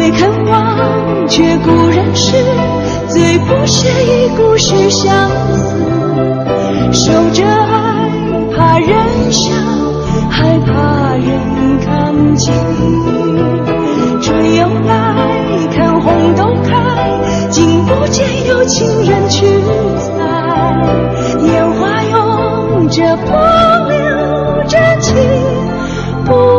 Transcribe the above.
未肯忘却故人时，最不屑一顾是相思。守着爱，怕人笑，害怕人看清。春又来，看红豆开，竟不见有情人去采。烟花拥着风，流着情，不